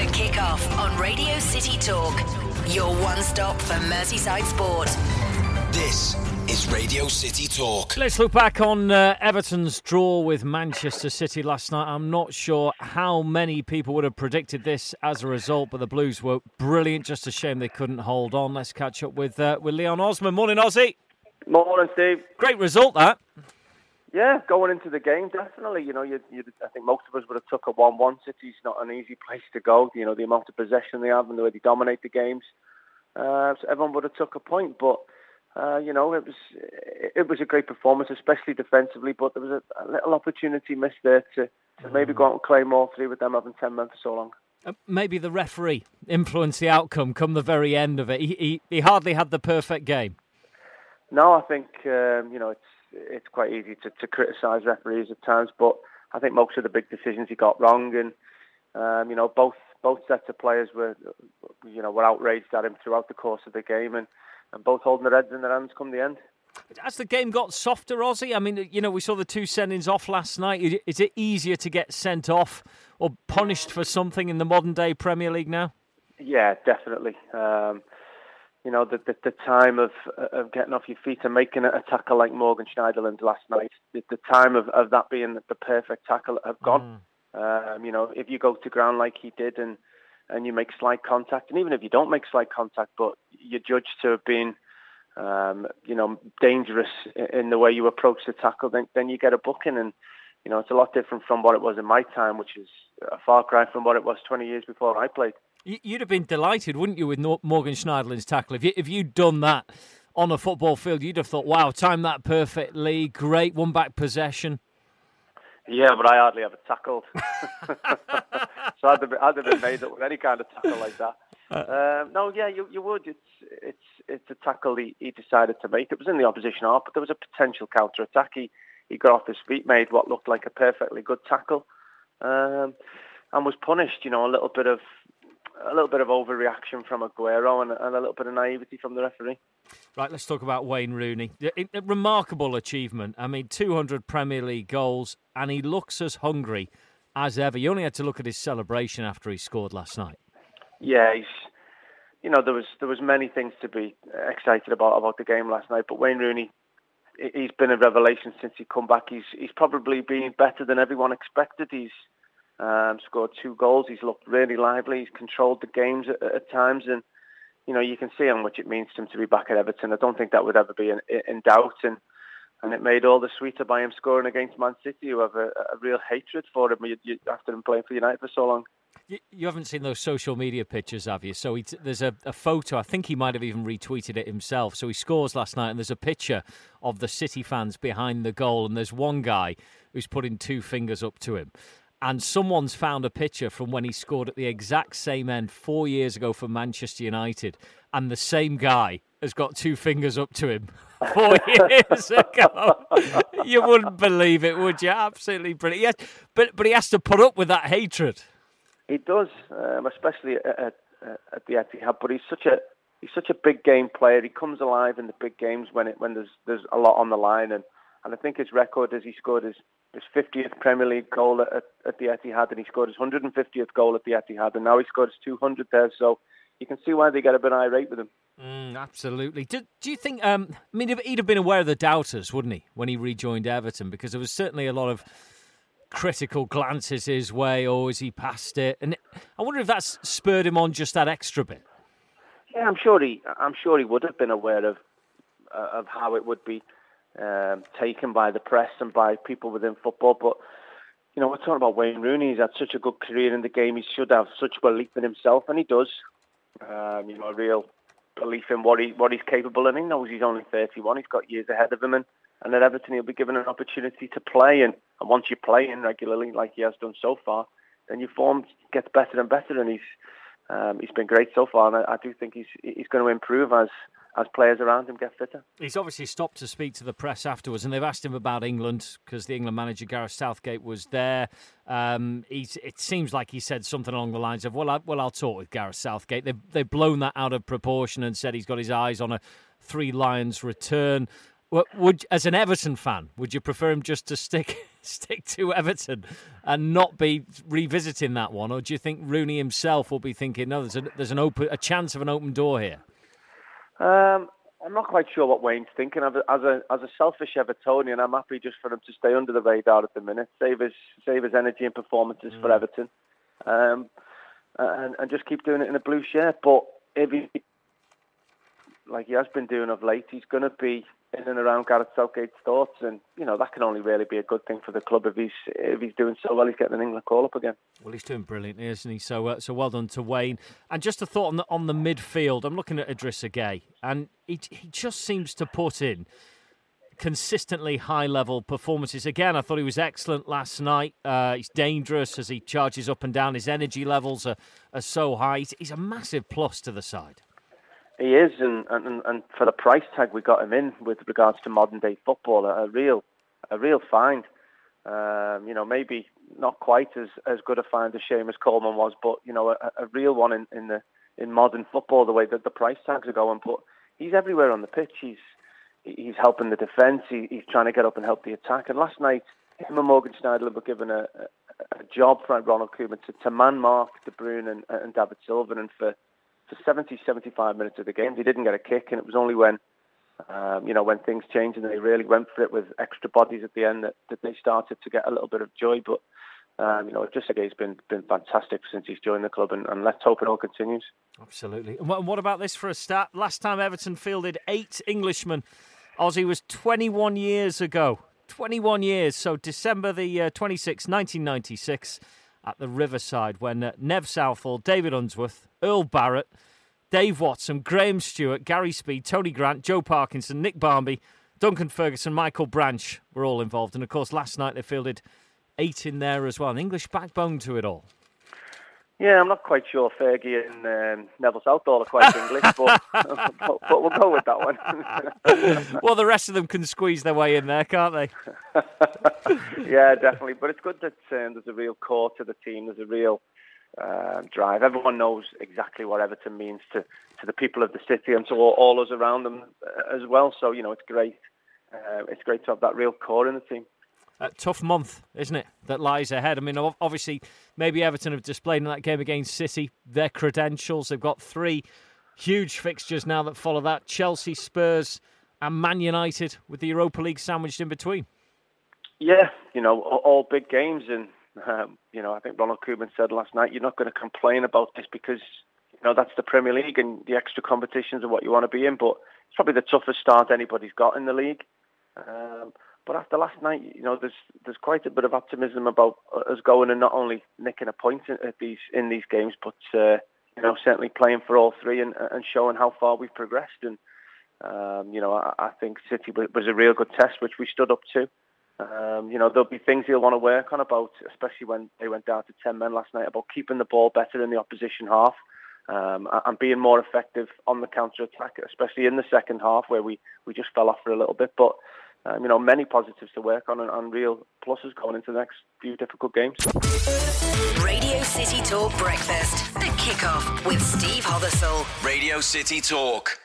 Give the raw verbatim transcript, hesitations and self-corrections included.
The Kickoff on Radio City Talk. Your one stop for Merseyside sport. This is Radio City Talk. Let's look back on uh, Everton's draw with Manchester City last night. I'm not sure how many people would have predicted this as a result, but the Blues were brilliant. Just a shame they couldn't hold on. Let's catch up with uh, with Leon Osman. Morning, Ozzy. Morning, Steve. Great result, that. Yeah, going into the game, definitely. You know, you, you, I think most of us would have took a one one. City's not an easy place to go. You know, the amount of possession they have and the way they dominate the games. Uh, so everyone would have took a point, but uh, you know, it was it was a great performance, especially defensively. But there was a, a little opportunity missed there to, to maybe go out and claim all three with them having ten men for so long. Uh, maybe the referee influenced the outcome come the very end of it. He he, he hardly had the perfect game. No, I think um, you know it's. It's quite easy to, to criticise referees at times, but I think most of the big decisions he got wrong, and um, you know both both sets of players were you know were outraged at him throughout the course of the game, and, and both holding their heads in their hands come the end. As the game got softer, Ozzy, I mean, you know, we saw the two sendings off last night. Is it easier to get sent off or punished for something in the modern day Premier League now? Yeah, definitely. Um, You know, the, the the time of of getting off your feet and making a tackle like Morgan Schneiderlin last night, the, the time of, of that being the perfect tackle have gone. Mm. Um, you know, if you go to ground like he did and, and you make slight contact, and even if you don't make slight contact, but you're judged to have been, um, you know, dangerous in the way you approach the tackle, then, then you get a booking. And, you know, it's a lot different from what it was in my time, which is a far cry from what it was twenty years before I played. You'd have been delighted, wouldn't you, with Morgan Schneiderlin's tackle? If, you, if you'd done that on a football field, you'd have thought, wow, timed that perfectly, great, won back possession. Yeah, but I hardly ever tackled. So I'd have, I'd have been made up with any kind of tackle like that. Um, no, yeah, you, you would. It's it's it's a tackle he, he decided to make. It was in the opposition half, but there was a potential counter-attack. He, he got off his feet, made what looked like a perfectly good tackle, um, and was punished. You know, a little bit of... A little bit of overreaction from Aguero and, and a little bit of naivety from the referee. Right, let's talk about Wayne Rooney. A, a remarkable achievement. I mean, two hundred Premier League goals, and he looks as hungry as ever. You only had to look at his celebration after he scored last night. Yeah, he's. You know, there was there was many things to be excited about about the game last night, but Wayne Rooney, he's been a revelation since he come back. He's he's probably been better than everyone expected. He's Um, scored two goals. He's looked really lively. He's controlled the games at, at times, and you know you can see how much it means to him to be back at Everton. I don't think that would ever be in, in doubt, and and it made all the sweeter by him scoring against Man City, who have a, a real hatred for him after him playing for United for so long. You, you haven't seen those social media pictures, have you? So he t- there's a, a photo. I think he might have even retweeted it himself. So he scores last night, and there's a picture of the City fans behind the goal, and there's one guy who's putting two fingers up to him. And someone's found a picture from when he scored at the exact same end four years ago for Manchester United. And the same guy has got two fingers up to him four years ago. You wouldn't believe it, would you? Absolutely brilliant. Yes, but, but he has to put up with that hatred. He does, um, especially at, at, at the Etihad. But he's such a he's such a big game player. He comes alive in the big games when it when there's there's a lot on the line. And, and I think his record is he scored his his fiftieth Premier League goal at, at the Etihad, and he scored his one hundred fiftieth goal at the Etihad, and now he scored his two hundredth there, so you can see why they get a bit irate with him. Mm, absolutely. Do, do you think, um, I mean, he'd have been aware of the doubters, wouldn't he, when he rejoined Everton, because there was certainly a lot of critical glances his way, or is he past it? And I wonder if that's spurred him on just that extra bit. Yeah, I'm sure he, I'm sure he would have been aware of, uh, of how it would be Um, taken by the press and by people within football. But, you know, we're talking about Wayne Rooney. He's had such a good career in the game. He should have such belief in himself, and he does. Um, you know, a real belief in what he what he's capable of. He knows he's only thirty-one. He's got years ahead of him. And, and at Everton, he'll be given an opportunity to play. And, and once you play in regularly, like he has done so far, then your form gets better and better. And he's um, he's been great so far. And I, I do think he's he's going to improve as as players around him get fitter. He's obviously stopped to speak to the press afterwards, and they've asked him about England because the England manager Gareth Southgate was there. Um, he's, it seems like he said something along the lines of, well, I, well, I'll talk with Gareth Southgate. They've, they've blown that out of proportion and said he's got his eyes on a Three Lions return. Would, as an Everton fan, would you prefer him just to stick stick to Everton and not be revisiting that one, or do you think Rooney himself will be thinking, no, there's a, there's an open a chance of an open door here? Um, I'm not quite sure what Wayne's thinking. As a, as a as a selfish Evertonian, I'm happy just for him to stay under the radar at the minute, save his save his energy and performances mm. for Everton, um, and and just keep doing it in a blue shirt. But if he, like he has been doing of late, he's going to be in and around Gareth Southgate's thoughts, and you know that can only really be a good thing for the club if he's if he's doing so well. He's getting an England call up again. Well, he's doing brilliantly, isn't he? So, uh, so well done to Wayne. And just a thought on the on the midfield. I'm looking at Idrissa Gueye, and he he just seems to put in consistently high level performances. Again, I thought he was excellent last night. Uh, he's dangerous as he charges up and down. His energy levels are are so high. He's, he's a massive plus to the side. He is, and, and and for the price tag we got him in with regards to modern day football, a, a real, a real find. Um, you know, maybe not quite as, as good a find as Seamus Coleman was, but you know, a, a real one in, in the in modern football. The way that the price tags are going, but he's everywhere on the pitch. He's he's helping the defence. He, he's trying to get up and help the attack. And last night, him and Morgan Schneiderlin were given a, a, a job from Ronald Koeman to, to man mark De Bruyne and, and David Silva, and for For seventy, seventy-five minutes of the game, they didn't get a kick, and it was only when, um, you know, when things changed and they really went for it with extra bodies at the end that, that they started to get a little bit of joy. But, um, you know, Idrissa Gueye's been been fantastic since he's joined the club, and, and let's hope it all continues. Absolutely. And what, what about this for a start? Last time Everton fielded eight Englishmen, Ozzy, was twenty-one years ago. twenty-one years. So December the uh, twenty-sixth, nineteen ninety-six. At the Riverside, when uh, Nev Southall, David Unsworth, Earl Barrett, Dave Watson, Graham Stewart, Gary Speed, Tony Grant, Joe Parkinson, Nick Barmby, Duncan Ferguson, Michael Branch were all involved. And of course, last night they fielded eight in there as well. An English backbone to it all. Yeah, I'm not quite sure Fergie and um, Neville Southall are quite English, but, but, but we'll go with that one. Well, the rest of them can squeeze their way in there, can't they? Yeah, definitely. But it's good that um, there's a real core to the team. There's a real uh, drive. Everyone knows exactly what Everton means to, to the people of the city and to all, all us around them as well. So, you know, it's great. Uh, it's great to have that real core in the team. A tough month, isn't it, that lies ahead? I mean, obviously, maybe Everton have displayed in that game against City their credentials. They've got three huge fixtures now that follow that. Chelsea, Spurs and Man United, with the Europa League sandwiched in between. Yeah, you know, all, all big games. And, um, you know, I think Ronald Koeman said last night, you're not going to complain about this because, you know, that's the Premier League and the extra competitions are what you want to be in. But it's probably the toughest start anybody's got in the league. Um But after last night, you know, there's there's quite a bit of optimism about us going and not only nicking a point at these in these games, but uh, you know, certainly playing for all three and, and showing how far we've progressed. And um, you know, I, I think City was a real good test, which we stood up to. Um, you know, there'll be things he'll want to work on about, especially when they went down to ten men last night, about keeping the ball better in the opposition half um, and being more effective on the counter attack, especially in the second half where we, we just fell off for a little bit, but. Um, you know, many positives to work on and, and real pluses going into the next few difficult games. Radio City Talk Breakfast, the kickoff with Steve Hothersall. Radio City Talk.